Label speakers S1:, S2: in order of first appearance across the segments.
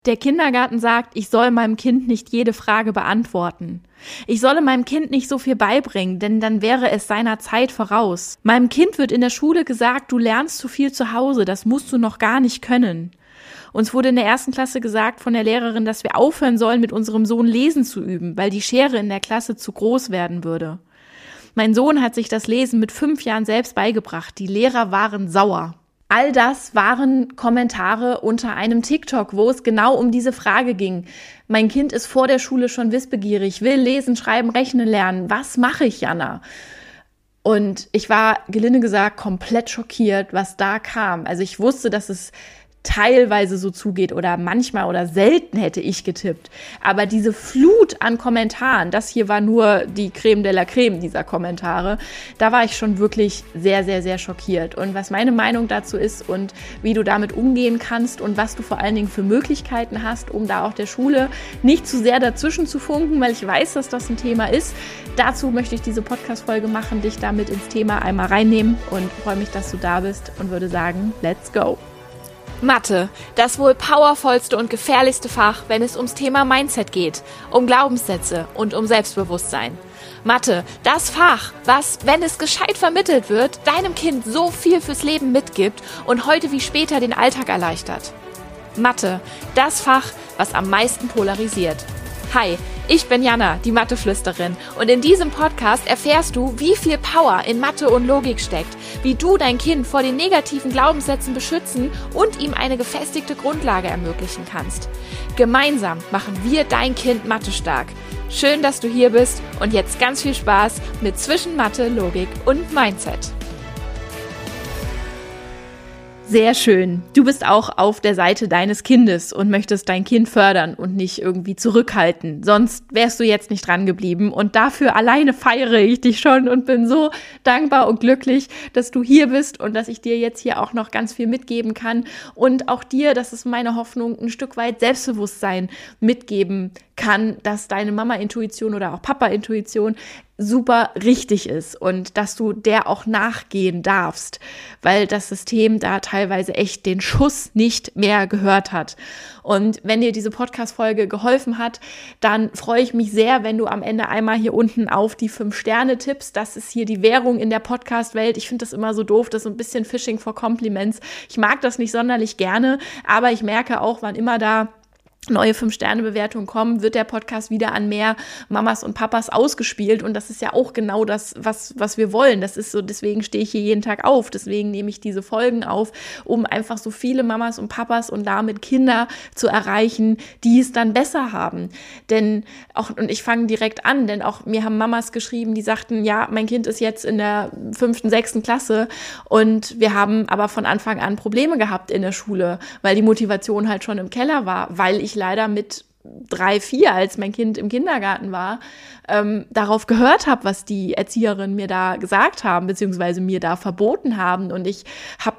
S1: Der Kindergarten sagt, ich soll meinem Kind nicht jede Frage beantworten. Ich solle meinem Kind nicht so viel beibringen, denn dann wäre es seiner Zeit voraus. Meinem Kind wird in der Schule gesagt, du lernst zu viel zu Hause, das musst du noch gar nicht können. Uns wurde in der 1. Klasse gesagt von der Lehrerin, dass wir aufhören sollen, mit unserem Sohn Lesen zu üben, weil die Schere in der Klasse zu groß werden würde. Mein Sohn hat sich das Lesen mit 5 Jahren selbst beigebracht. Die Lehrer waren sauer. All das waren Kommentare unter einem TikTok, wo es genau um diese Frage ging. Mein Kind ist vor der Schule schon wissbegierig, will lesen, schreiben, rechnen lernen. Was mache ich, Jana? Und ich war, gelinde gesagt, komplett schockiert, was da kam. Also ich wusste, dass es teilweise so zugeht oder manchmal oder selten hätte ich getippt. Aber diese Flut an Kommentaren, das hier war nur die Creme de la Creme dieser Kommentare, da war ich schon wirklich sehr, sehr, sehr schockiert. Und was meine Meinung dazu ist und wie du damit umgehen kannst und was du vor allen Dingen für Möglichkeiten hast, um da auch der Schule nicht zu sehr dazwischen zu funken, weil ich weiß, dass das ein Thema ist. Dazu möchte ich diese Podcast-Folge machen, dich damit ins Thema einmal reinnehmen und freue mich, dass du da bist und würde sagen, let's go!
S2: Mathe, das wohl powervollste und gefährlichste Fach, wenn es ums Thema Mindset geht, um Glaubenssätze und um Selbstbewusstsein. Mathe, das Fach, was, wenn es gescheit vermittelt wird, deinem Kind so viel fürs Leben mitgibt und heute wie später den Alltag erleichtert. Mathe, das Fach, was am meisten polarisiert. Hi, ich bin Jana, die Matheflüsterin, und in diesem Podcast erfährst du, wie viel Power in Mathe und Logik steckt, wie du dein Kind vor den negativen Glaubenssätzen beschützen und ihm eine gefestigte Grundlage ermöglichen kannst. Gemeinsam machen wir dein Kind Mathe stark. Schön, dass du hier bist und jetzt ganz viel Spaß mit zwischen Mathe, Logik und Mindset.
S1: Sehr schön. Du bist auch auf der Seite deines Kindes und möchtest dein Kind fördern und nicht irgendwie zurückhalten. Sonst wärst du jetzt nicht dran geblieben. Und dafür alleine feiere ich dich schon und bin so dankbar und glücklich, dass du hier bist und dass ich dir jetzt hier auch noch ganz viel mitgeben kann. Und auch dir, das ist meine Hoffnung, ein Stück weit Selbstbewusstsein mitgeben kann, dass deine Mama-Intuition oder auch Papa-Intuition super richtig ist und dass du der auch nachgehen darfst, weil das System da teilweise echt den Schuss nicht mehr gehört hat. Und wenn dir diese Podcast-Folge geholfen hat, dann freue ich mich sehr, wenn du am Ende einmal hier unten auf die 5 Sterne tippst. Das ist hier die Währung in der Podcast-Welt. Ich finde das immer so doof, das ist so ein bisschen Fishing for Compliments. Ich mag das nicht sonderlich gerne, aber ich merke auch, wann immer da neue 5-Sterne-Bewertungen kommen, wird der Podcast wieder an mehr Mamas und Papas ausgespielt und das ist ja auch genau das, was wir wollen. Das ist so, deswegen stehe ich hier jeden Tag auf, deswegen nehme ich diese Folgen auf, um einfach so viele Mamas und Papas und damit Kinder zu erreichen, die es dann besser haben. Denn auch, und ich fange direkt an, denn auch mir haben Mamas geschrieben, die sagten, ja, mein Kind ist jetzt in der 5., 6. Klasse und wir haben aber von Anfang an Probleme gehabt in der Schule, weil die Motivation halt schon im Keller war, weil ich leider mit 3, 4, als mein Kind im Kindergarten war, darauf gehört habe, was die Erzieherinnen mir da gesagt haben, beziehungsweise mir da verboten haben. Und ich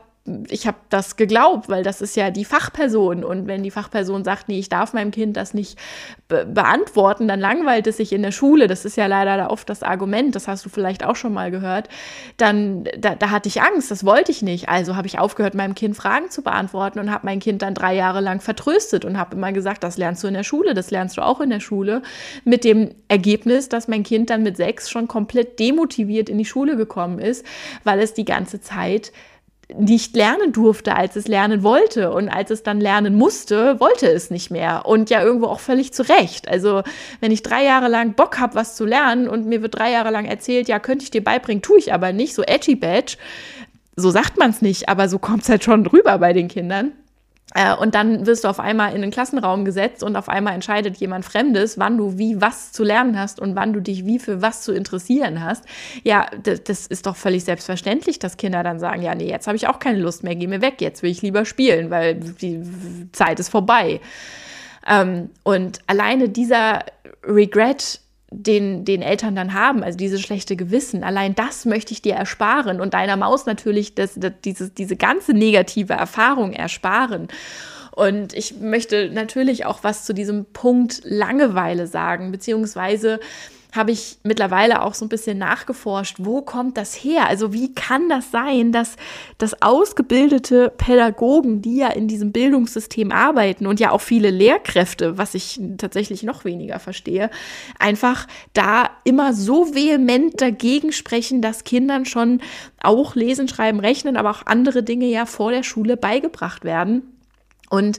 S1: habe das geglaubt, weil das ist ja die Fachperson. Und wenn die Fachperson sagt, nee, ich darf meinem Kind das nicht beantworten, dann langweilt es sich in der Schule. Das ist ja leider da oft das Argument, das hast du vielleicht auch schon mal gehört. Dann, da hatte ich Angst, das wollte ich nicht. Also habe ich aufgehört, meinem Kind Fragen zu beantworten und habe mein Kind dann 3 Jahre lang vertröstet und habe immer gesagt, das lernst du in der Schule, das lernst du auch in der Schule. Mit dem Ergebnis, dass mein Kind dann mit 6 schon komplett demotiviert in die Schule gekommen ist, weil es die ganze Zeit nicht lernen durfte, als es lernen wollte. Und als es dann lernen musste, wollte es nicht mehr. Und ja irgendwo auch völlig zu Recht. Also wenn ich 3 Jahre lang Bock habe, was zu lernen und mir wird 3 Jahre lang erzählt, ja, könnte ich dir beibringen, tue ich aber nicht, so edgy badge. So sagt man es nicht, aber so kommt es halt schon drüber bei den Kindern. Und dann wirst du auf einmal in den Klassenraum gesetzt und auf einmal entscheidet jemand Fremdes, wann du wie was zu lernen hast und wann du dich wie für was zu interessieren hast. Ja, das ist doch völlig selbstverständlich, dass Kinder dann sagen, ja, nee, jetzt habe ich auch keine Lust mehr, geh mir weg, jetzt will ich lieber spielen, weil die Zeit ist vorbei. Und alleine dieser Regret, den Eltern dann haben, also dieses schlechte Gewissen, allein das möchte ich dir ersparen und deiner Maus natürlich diese ganze negative Erfahrung ersparen. Und ich möchte natürlich auch was zu diesem Punkt Langeweile sagen, beziehungsweise habe ich mittlerweile auch so ein bisschen nachgeforscht, wo kommt das her? Also wie kann das sein, dass ausgebildete Pädagogen, die ja in diesem Bildungssystem arbeiten und ja auch viele Lehrkräfte, was ich tatsächlich noch weniger verstehe, einfach da immer so vehement dagegen sprechen, dass Kindern schon auch Lesen, Schreiben, Rechnen, aber auch andere Dinge ja vor der Schule beigebracht werden. Und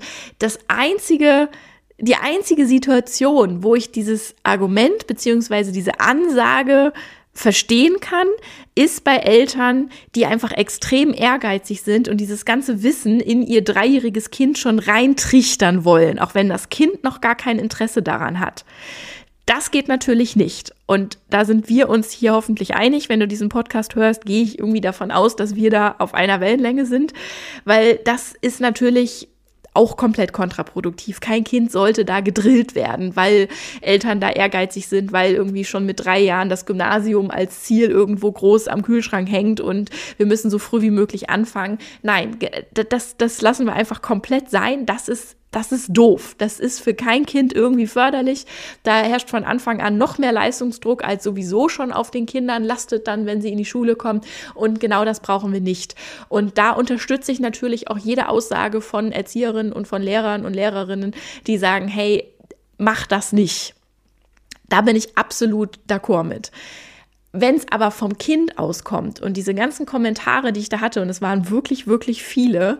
S1: die einzige Situation, wo ich dieses Argument beziehungsweise diese Ansage verstehen kann, ist bei Eltern, die einfach extrem ehrgeizig sind und dieses ganze Wissen in ihr 3-jähriges Kind schon reintrichtern wollen, auch wenn das Kind noch gar kein Interesse daran hat. Das geht natürlich nicht. Und da sind wir uns hier hoffentlich einig. Wenn du diesen Podcast hörst, gehe ich irgendwie davon aus, dass wir da auf einer Wellenlänge sind, weil das ist natürlich auch komplett kontraproduktiv. Kein Kind sollte da gedrillt werden, weil Eltern da ehrgeizig sind, weil irgendwie schon mit 3 Jahren das Gymnasium als Ziel irgendwo groß am Kühlschrank hängt und wir müssen so früh wie möglich anfangen. Nein, das lassen wir einfach komplett sein. Das ist doof. Das ist für kein Kind irgendwie förderlich. Da herrscht von Anfang an noch mehr Leistungsdruck, als sowieso schon auf den Kindern lastet dann, wenn sie in die Schule kommen. Und genau das brauchen wir nicht. Und da unterstütze ich natürlich auch jede Aussage von Erzieherinnen und von Lehrern und Lehrerinnen, die sagen, hey, mach das nicht. Da bin ich absolut d'accord mit. Wenn es aber vom Kind auskommt und diese ganzen Kommentare, die ich da hatte, und es waren wirklich, wirklich viele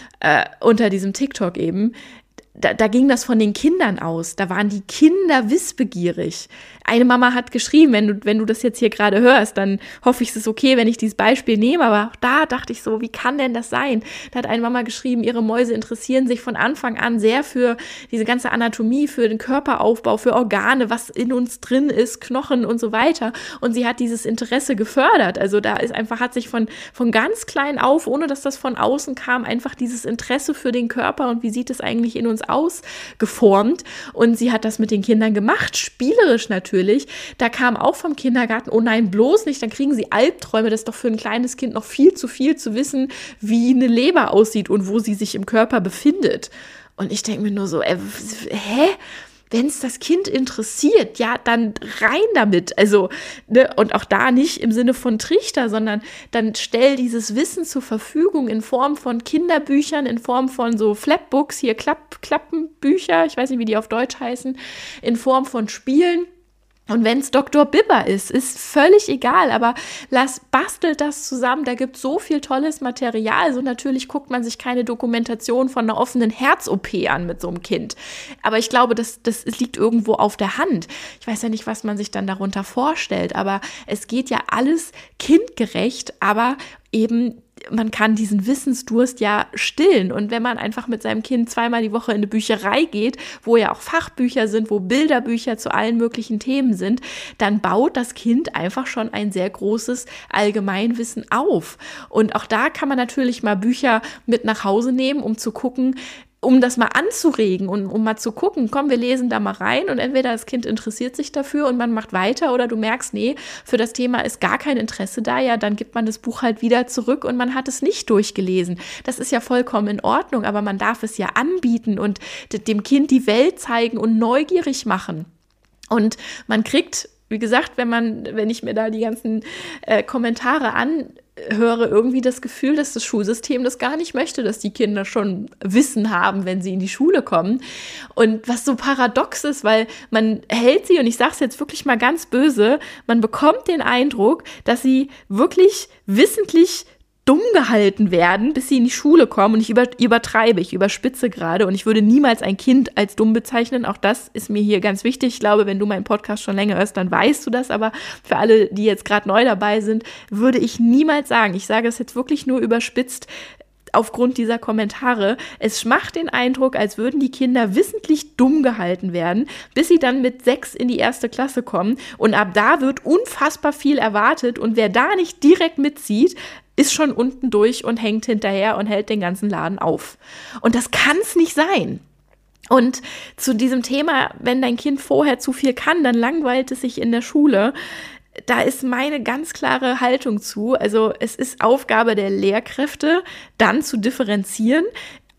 S1: unter diesem TikTok eben, da ging das von den Kindern aus. Da waren die Kinder wissbegierig. Eine Mama hat geschrieben, wenn du das jetzt hier gerade hörst, dann hoffe ich, es ist okay, wenn ich dieses Beispiel nehme. Aber auch da dachte ich so, wie kann denn das sein? Da hat eine Mama geschrieben, ihre Mäuse interessieren sich von Anfang an sehr für diese ganze Anatomie, für den Körperaufbau, für Organe, was in uns drin ist, Knochen und so weiter. Und sie hat dieses Interesse gefördert. Also da ist einfach, hat sich von ganz klein auf, ohne dass das von außen kam, einfach dieses Interesse für den Körper und wie sieht es eigentlich in uns aus, geformt. Und sie hat das mit den Kindern gemacht, spielerisch natürlich. Da kam auch vom Kindergarten, oh nein, bloß nicht, dann kriegen sie Albträume. Das ist doch für ein kleines Kind noch viel zu wissen, wie eine Leber aussieht und wo sie sich im Körper befindet. Und ich denke mir nur so, wenn es das Kind interessiert, ja, dann rein damit. Also, ne, und auch da nicht im Sinne von Trichter, sondern dann stell dieses Wissen zur Verfügung in Form von Kinderbüchern, in Form von so Flapbooks, hier Klappenbücher, ich weiß nicht, wie die auf Deutsch heißen, in Form von Spielen. Und wenn es Dr. Bibber ist völlig egal, aber bastelt das zusammen, da gibt es so viel tolles Material. Also natürlich guckt man sich keine Dokumentation von einer offenen Herz-OP an mit so einem Kind. Aber ich glaube, das liegt irgendwo auf der Hand. Ich weiß ja nicht, was man sich dann darunter vorstellt, aber es geht ja alles kindgerecht, aber eben man kann diesen Wissensdurst ja stillen. Und wenn man einfach mit seinem Kind 2-mal die Woche in eine Bücherei geht, wo ja auch Fachbücher sind, wo Bilderbücher zu allen möglichen Themen sind, dann baut das Kind einfach schon ein sehr großes Allgemeinwissen auf. Und auch da kann man natürlich mal Bücher mit nach Hause nehmen, um zu gucken, um das mal anzuregen und um mal zu gucken, komm, wir lesen da mal rein und entweder das Kind interessiert sich dafür und man macht weiter oder du merkst, nee, für das Thema ist gar kein Interesse da, ja, dann gibt man das Buch halt wieder zurück und man hat es nicht durchgelesen. Das ist ja vollkommen in Ordnung, aber man darf es ja anbieten und dem Kind die Welt zeigen und neugierig machen. Und man kriegt, wie gesagt, wenn ich mir da die ganzen Kommentare anhöre, irgendwie das Gefühl, dass das Schulsystem das gar nicht möchte, dass die Kinder schon Wissen haben, wenn sie in die Schule kommen. Und was so paradox ist, weil man hält sie, und ich sage es jetzt wirklich mal ganz böse, man bekommt den Eindruck, dass sie wirklich wissentlich dumm gehalten werden, bis sie in die Schule kommen. Und ich übertreibe, ich überspitze gerade und ich würde niemals ein Kind als dumm bezeichnen. Auch das ist mir hier ganz wichtig. Ich glaube, wenn du meinen Podcast schon länger hörst, dann weißt du das. Aber für alle, die jetzt gerade neu dabei sind, würde ich niemals sagen. Ich sage es jetzt wirklich nur überspitzt aufgrund dieser Kommentare. Es macht den Eindruck, als würden die Kinder wissentlich dumm gehalten werden, bis sie dann mit 6 in die 1. Klasse kommen. Und ab da wird unfassbar viel erwartet. Und wer da nicht direkt mitzieht, ist schon unten durch und hängt hinterher und hält den ganzen Laden auf. Und das kann es nicht sein. Und zu diesem Thema, wenn dein Kind vorher zu viel kann, dann langweilt es sich in der Schule. Da ist meine ganz klare Haltung zu. Also es ist Aufgabe der Lehrkräfte, dann zu differenzieren.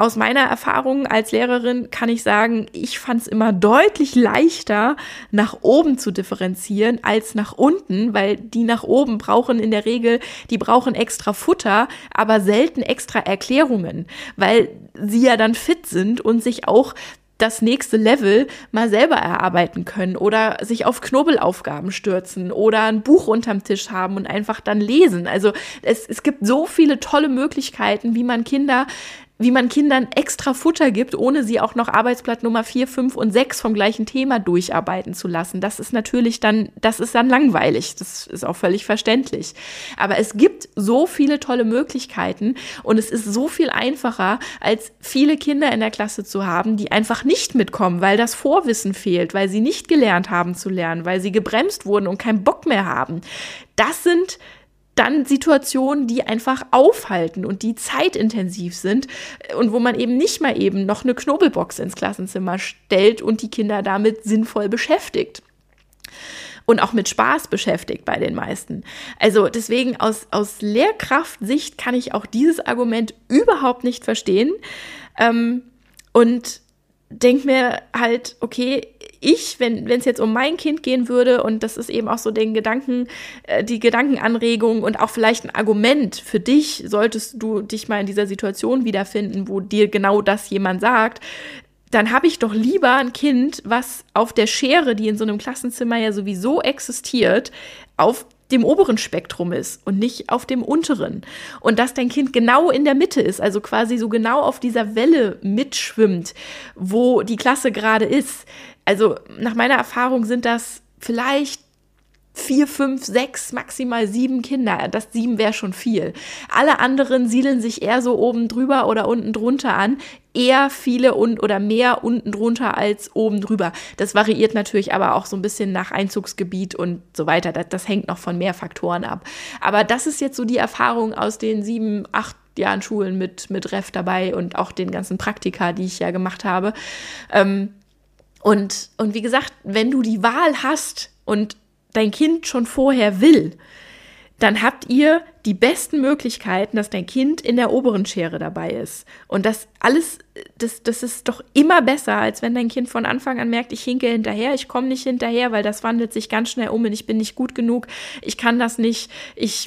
S1: aus meiner Erfahrung als Lehrerin kann ich sagen, ich fand es immer deutlich leichter, nach oben zu differenzieren als nach unten, weil die nach oben brauchen in der Regel, die brauchen extra Futter, aber selten extra Erklärungen, weil sie ja dann fit sind und sich auch das nächste Level mal selber erarbeiten können oder sich auf Knobelaufgaben stürzen oder ein Buch unterm Tisch haben und einfach dann lesen. Also es gibt so viele tolle Möglichkeiten, wie man Kindern extra Futter gibt, ohne sie auch noch Arbeitsblatt Nummer 4, 5 und 6 vom gleichen Thema durcharbeiten zu lassen. Das ist dann langweilig. Das ist auch völlig verständlich. Aber es gibt so viele tolle Möglichkeiten und es ist so viel einfacher, als viele Kinder in der Klasse zu haben, die einfach nicht mitkommen, weil das Vorwissen fehlt, weil sie nicht gelernt haben zu lernen, weil sie gebremst wurden und keinen Bock mehr haben. Das sind dann Situationen, die einfach aufhalten und die zeitintensiv sind und wo man eben nicht mal eben noch eine Knobelbox ins Klassenzimmer stellt und die Kinder damit sinnvoll beschäftigt. Und auch mit Spaß beschäftigt bei den meisten. Also deswegen aus Lehrkraftsicht kann ich auch dieses Argument überhaupt nicht verstehen und denke mir halt, okay, wenn es jetzt um mein Kind gehen würde, und das ist eben auch so die Gedankenanregung und auch vielleicht ein Argument für dich, solltest du dich mal in dieser Situation wiederfinden, wo dir genau das jemand sagt, dann habe ich doch lieber ein Kind, was auf der Schere, die in so einem Klassenzimmer ja sowieso existiert, auf dem oberen Spektrum ist und nicht auf dem unteren. Und dass dein Kind genau in der Mitte ist, also quasi so genau auf dieser Welle mitschwimmt, wo die Klasse gerade ist. Also nach meiner Erfahrung sind das vielleicht 4, 5, 6, maximal 7 Kinder. Das 7 wäre schon viel. Alle anderen siedeln sich eher so oben drüber oder unten drunter an. Eher viele oder mehr unten drunter als oben drüber. Das variiert natürlich aber auch so ein bisschen nach Einzugsgebiet und so weiter. Das hängt noch von mehr Faktoren ab. Aber das ist jetzt so die Erfahrung aus den 7, 8 Jahren Schulen mit Ref dabei und auch den ganzen Praktika, die ich ja gemacht habe. Und wie gesagt, wenn du die Wahl hast und dein Kind schon vorher will, dann habt ihr die besten Möglichkeiten, dass dein Kind in der oberen Schere dabei ist. Und das ist doch immer besser, als wenn dein Kind von Anfang an merkt, ich hinke hinterher, ich komme nicht hinterher, weil das wandelt sich ganz schnell um und ich bin nicht gut genug, ich kann das nicht, ich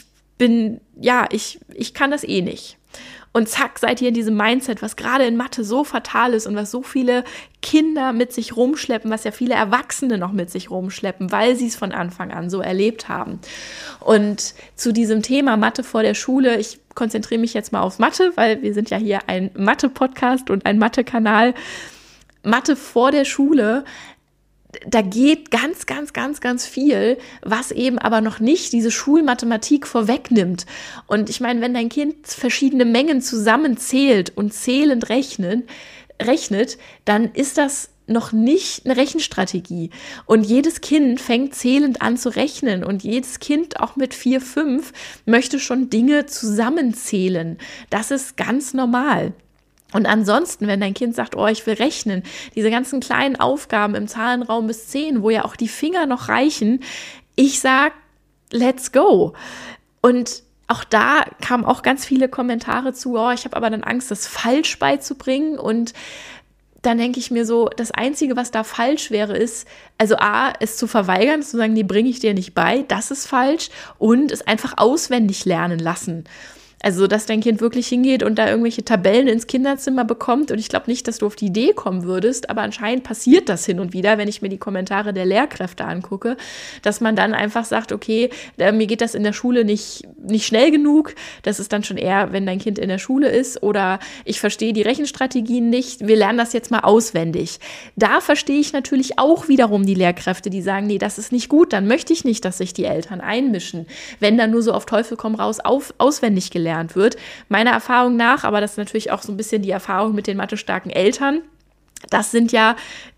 S1: kann das eh nicht. Und zack, seid ihr in diesem Mindset, was gerade in Mathe so fatal ist und was so viele Kinder mit sich rumschleppen, was ja viele Erwachsene noch mit sich rumschleppen, weil sie es von Anfang an so erlebt haben. Und zu diesem Thema Mathe vor der Schule, ich konzentriere mich jetzt mal auf Mathe, weil wir sind ja hier ein Mathe-Podcast und ein Mathe-Kanal. Mathe vor der Schule, da geht ganz, ganz, ganz, ganz viel, was eben aber noch nicht diese Schulmathematik vorwegnimmt. Und ich meine, wenn dein Kind verschiedene Mengen zusammenzählt und zählend rechnet, dann ist das noch nicht eine Rechenstrategie. Und jedes Kind fängt zählend an zu rechnen und jedes Kind, auch mit 4, 5, möchte schon Dinge zusammenzählen. Das ist ganz normal. Und ansonsten, wenn dein Kind sagt, oh, ich will rechnen, diese ganzen kleinen Aufgaben im Zahlenraum bis 10, wo ja auch die Finger noch reichen, ich sag, let's go. Und auch da kamen auch ganz viele Kommentare zu, oh, ich habe aber dann Angst, das falsch beizubringen. Und dann denke ich mir so, das Einzige, was da falsch wäre, ist, also A, es zu verweigern, zu sagen, die bringe ich dir nicht bei, das ist falsch, und es einfach auswendig lernen lassen. Also, dass dein Kind wirklich hingeht und da irgendwelche Tabellen ins Kinderzimmer bekommt. Und ich glaube nicht, dass du auf die Idee kommen würdest, aber anscheinend passiert das hin und wieder, wenn ich mir die Kommentare der Lehrkräfte angucke, dass man dann einfach sagt, okay, mir geht das in der Schule nicht schnell genug. Das ist dann schon eher, wenn dein Kind in der Schule ist, oder ich verstehe die Rechenstrategien nicht. Wir lernen das jetzt mal auswendig. Da verstehe ich natürlich auch wiederum die Lehrkräfte, die sagen, nee, das ist nicht gut. Dann möchte ich nicht, dass sich die Eltern einmischen, wenn dann nur so auf Teufel komm raus auswendig gelernt wird. Meiner Erfahrung nach, aber das ist natürlich auch so ein bisschen die Erfahrung mit den mathestarken Eltern, das sind ja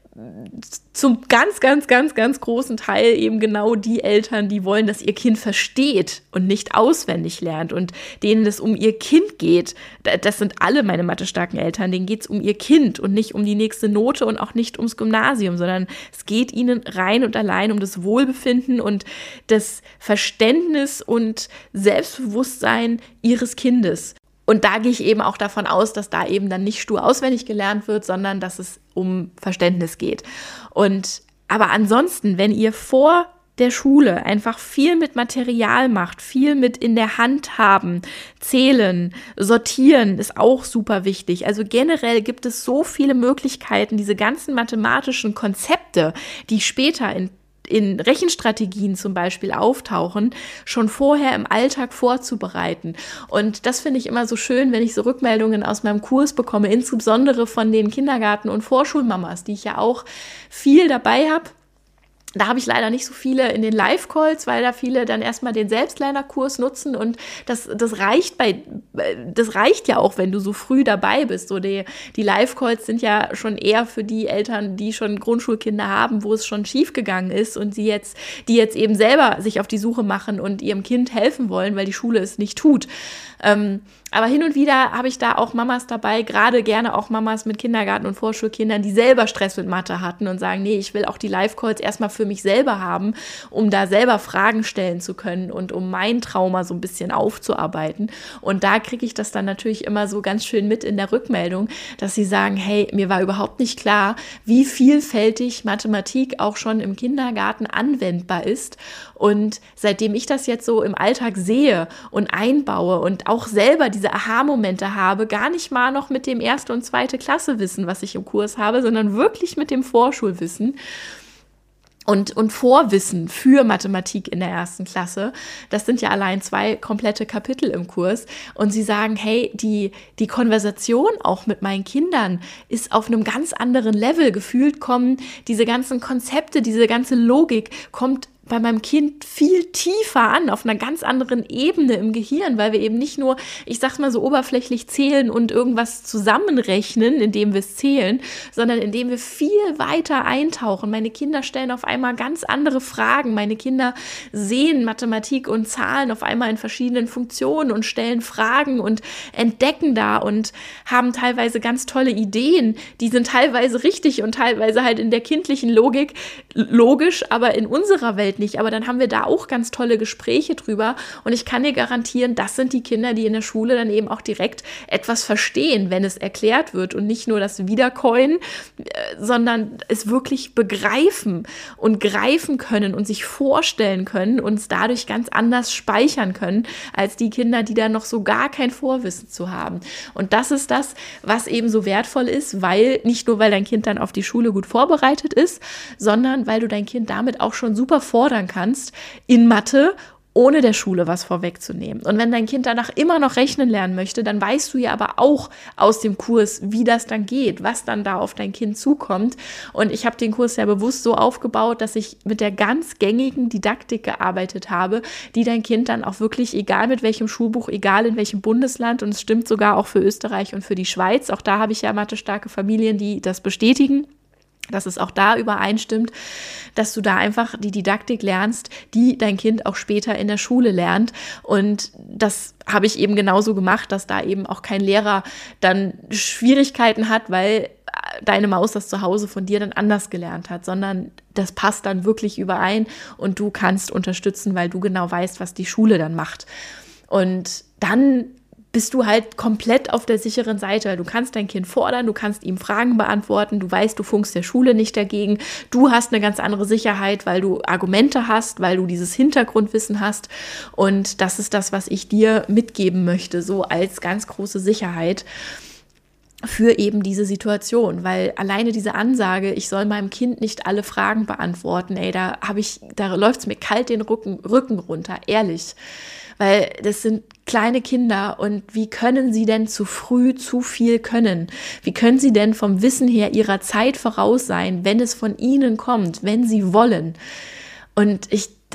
S1: zum ganz, ganz, ganz, ganz großen Teil eben genau die Eltern, die wollen, dass ihr Kind versteht und nicht auswendig lernt und denen es um ihr Kind geht. Das sind alle meine mathestarken Eltern, denen geht es um ihr Kind und nicht um die nächste Note und auch nicht ums Gymnasium, sondern es geht ihnen rein und allein um das Wohlbefinden und das Verständnis und Selbstbewusstsein ihres Kindes. Und da gehe ich eben auch davon aus, dass da eben dann nicht stur auswendig gelernt wird, sondern dass es um Verständnis geht. Aber ansonsten, wenn ihr vor der Schule einfach viel mit Material macht, viel mit in der Hand haben, zählen, sortieren, ist auch super wichtig. Also generell gibt es so viele Möglichkeiten, diese ganzen mathematischen Konzepte, die später in Rechenstrategien zum Beispiel auftauchen, schon vorher im Alltag vorzubereiten. Und das finde ich immer so schön, wenn ich so Rückmeldungen aus meinem Kurs bekomme, insbesondere von den Kindergarten- und Vorschulmamas, die ich ja auch viel dabei habe. Da habe ich leider nicht so viele in den Live-Calls, weil da viele dann erstmal den Selbstlernerkurs nutzen und das reicht ja auch, wenn du so früh dabei bist. So die Live-Calls sind ja schon eher für die Eltern, die schon Grundschulkinder haben, wo es schon schief gegangen ist und die jetzt eben selber sich auf die Suche machen und ihrem Kind helfen wollen, weil die Schule es nicht tut. Aber hin und wieder habe ich da auch Mamas dabei, gerade gerne auch Mamas mit Kindergarten- und Vorschulkindern, die selber Stress mit Mathe hatten und sagen, nee, ich will auch die Live-Calls erstmal für mich selber haben, um da selber Fragen stellen zu können und um mein Trauma so ein bisschen aufzuarbeiten. Und da kriege ich das dann natürlich immer so ganz schön mit in der Rückmeldung, dass sie sagen, hey, mir war überhaupt nicht klar, wie vielfältig Mathematik auch schon im Kindergarten anwendbar ist. Und seitdem ich das jetzt so im Alltag sehe und einbaue und auch selber diese Aha-Momente habe, gar nicht mal noch mit dem 1. und 2. Klasse-Wissen, was ich im Kurs habe, sondern wirklich mit dem Vorschulwissen und Vorwissen für Mathematik in der 1. Klasse. Das sind ja allein 2 komplette Kapitel im Kurs. Und sie sagen, hey, die Konversation auch mit meinen Kindern ist auf einem ganz anderen Level. Gefühlt kommen diese ganzen Konzepte, diese ganze Logik kommt bei meinem Kind viel tiefer an, auf einer ganz anderen Ebene im Gehirn, weil wir eben nicht nur, ich sag's mal so oberflächlich zählen und irgendwas zusammenrechnen, indem wir es zählen, sondern indem wir viel weiter eintauchen. Meine Kinder stellen auf einmal ganz andere Fragen. Meine Kinder sehen Mathematik und Zahlen auf einmal in verschiedenen Funktionen und stellen Fragen und entdecken da und haben teilweise ganz tolle Ideen. Die sind teilweise richtig und teilweise halt in der kindlichen Logik logisch, aber in unserer Welt nicht, aber dann haben wir da auch ganz tolle Gespräche drüber und ich kann dir garantieren, das sind die Kinder, die in der Schule dann eben auch direkt etwas verstehen, wenn es erklärt wird und nicht nur das Wiederkäuen, sondern es wirklich begreifen und greifen können und sich vorstellen können und es dadurch ganz anders speichern können, als die Kinder, die da noch so gar kein Vorwissen zu haben. Und das ist das, was eben so wertvoll ist, weil nicht nur, weil dein Kind dann auf die Schule gut vorbereitet ist, sondern weil du dein Kind damit auch schon super fordern kannst in Mathe, ohne der Schule was vorwegzunehmen. Und wenn dein Kind danach immer noch rechnen lernen möchte, dann weißt du ja aber auch aus dem Kurs, wie das dann geht, was dann da auf dein Kind zukommt. Und ich habe den Kurs ja bewusst so aufgebaut, dass ich mit der ganz gängigen Didaktik gearbeitet habe, die dein Kind dann auch wirklich, egal mit welchem Schulbuch, egal in welchem Bundesland, und es stimmt sogar auch für Österreich und für die Schweiz, auch da habe ich ja mathestarke Familien, die das bestätigen, dass es auch da übereinstimmt, dass du da einfach die Didaktik lernst, die dein Kind auch später in der Schule lernt. Und das habe ich eben genauso gemacht, dass da eben auch kein Lehrer dann Schwierigkeiten hat, weil deine Maus das zu Hause von dir dann anders gelernt hat, sondern das passt dann wirklich überein und du kannst unterstützen, weil du genau weißt, was die Schule dann macht. Und dann bist du halt komplett auf der sicheren Seite. Du kannst dein Kind fordern, du kannst ihm Fragen beantworten, du weißt, du funkst der Schule nicht dagegen. Du hast eine ganz andere Sicherheit, weil du Argumente hast, weil du dieses Hintergrundwissen hast. Und das ist das, was ich dir mitgeben möchte, so als ganz große Sicherheit für eben diese Situation, weil alleine diese Ansage, ich soll meinem Kind nicht alle Fragen beantworten, da läuft es mir kalt den Rücken runter, ehrlich. Weil das sind kleine Kinder und wie können sie denn zu früh zu viel können? Wie können sie denn vom Wissen her ihrer Zeit voraus sein, wenn es von ihnen kommt, wenn sie wollen? Und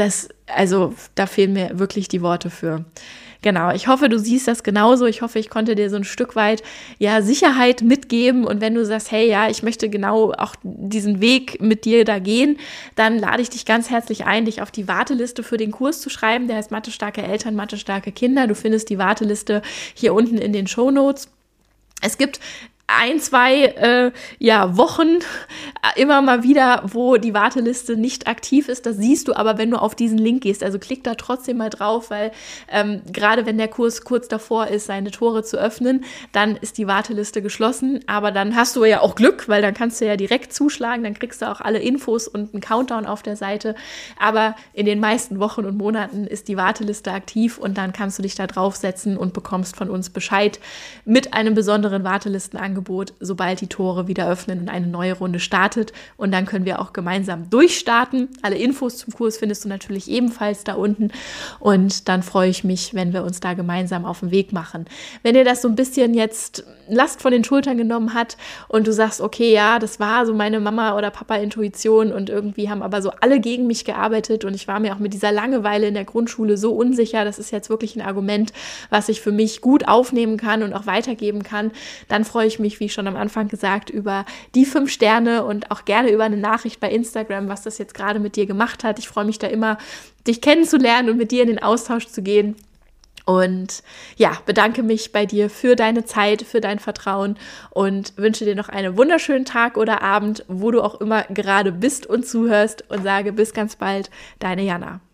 S1: da fehlen mir wirklich die Worte für. Genau, ich hoffe, du siehst das genauso. Ich hoffe, ich konnte dir so ein Stück weit Sicherheit mitgeben. Und wenn du sagst, hey, ja, ich möchte genau auch diesen Weg mit dir da gehen, dann lade ich dich ganz herzlich ein, dich auf die Warteliste für den Kurs zu schreiben. Der heißt Mathe-starke Eltern, Mathe-starke Kinder. Du findest die Warteliste hier unten in den Shownotes. Es gibt 2 Wochen immer mal wieder, wo die Warteliste nicht aktiv ist. Das siehst du aber, wenn du auf diesen Link gehst. Also klick da trotzdem mal drauf, weil gerade wenn der Kurs kurz davor ist, seine Tore zu öffnen, dann ist die Warteliste geschlossen. Aber dann hast du ja auch Glück, weil dann kannst du ja direkt zuschlagen. Dann kriegst du auch alle Infos und einen Countdown auf der Seite. Aber in den meisten Wochen und Monaten ist die Warteliste aktiv und dann kannst du dich da draufsetzen und bekommst von uns Bescheid mit einem besonderen Wartelistenangebot, sobald die Tore wieder öffnen und eine neue Runde startet. Und dann können wir auch gemeinsam durchstarten. Alle Infos zum Kurs findest du natürlich ebenfalls da unten. Und dann freue ich mich, wenn wir uns da gemeinsam auf den Weg machen. Wenn dir das so ein bisschen jetzt Last von den Schultern genommen hat und du sagst, okay, ja, das war so meine Mama- oder Papa-Intuition und irgendwie haben aber so alle gegen mich gearbeitet und ich war mir auch mit dieser Langeweile in der Grundschule so unsicher, das ist jetzt wirklich ein Argument, was ich für mich gut aufnehmen kann und auch weitergeben kann, dann freue ich mich, wie schon am Anfang gesagt, über die 5 Sterne und auch gerne über eine Nachricht bei Instagram, was das jetzt gerade mit dir gemacht hat. Ich freue mich da immer, dich kennenzulernen und mit dir in den Austausch zu gehen. Und ja, bedanke mich bei dir für deine Zeit, für dein Vertrauen und wünsche dir noch einen wunderschönen Tag oder Abend, wo du auch immer gerade bist und zuhörst und sage bis ganz bald, deine Jana.